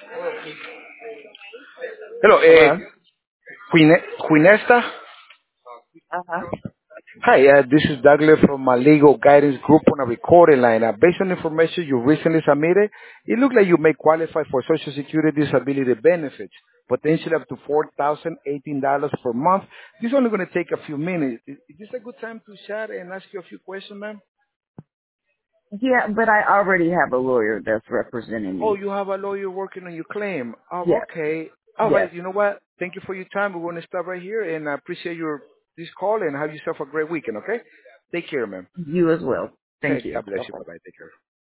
Hello, Hello? Quinesta. Uh-huh. Hi, this is Douglas from my legal guidance group on a recording line. Based on information you recently submitted, it looks like you may qualify for Social Security disability benefits, potentially up to $4,018 per month. This is only going to take a few minutes. Is this a good time to chat and ask you a few questions, ma'am? Yeah, but I already have a lawyer that's representing Oh, me. you have a lawyer working on your claim. Oh, Yes. okay. All Yes. right. You know what? Thank you for your time. We're going to stop right here, and I appreciate this call, and have yourself a great weekend, okay? Take care, ma'am. You as well. Hey, Thank you. God bless you. Bye-bye. Bye-bye. Take care.